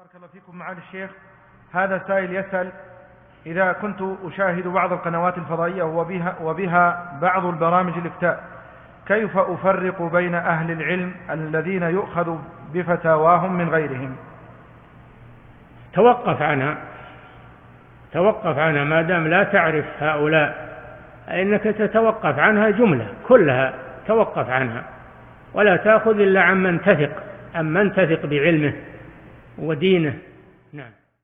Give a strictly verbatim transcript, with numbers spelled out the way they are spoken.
بارك الله فيكم معالي الشيخ. هذا سائل يسأل: إذا كنت أشاهد بعض القنوات الفضائية وبها, وبها بعض البرامج الإفتاء، كيف أفرق بين أهل العلم الذين يؤخذ بفتاواهم من غيرهم؟ توقف عنها توقف عنها ما دام لا تعرف هؤلاء، إنك تتوقف عنها جملة كلها، توقف عنها ولا تأخذ إلا عمن تثق عمن تثق بعلمه ودينه.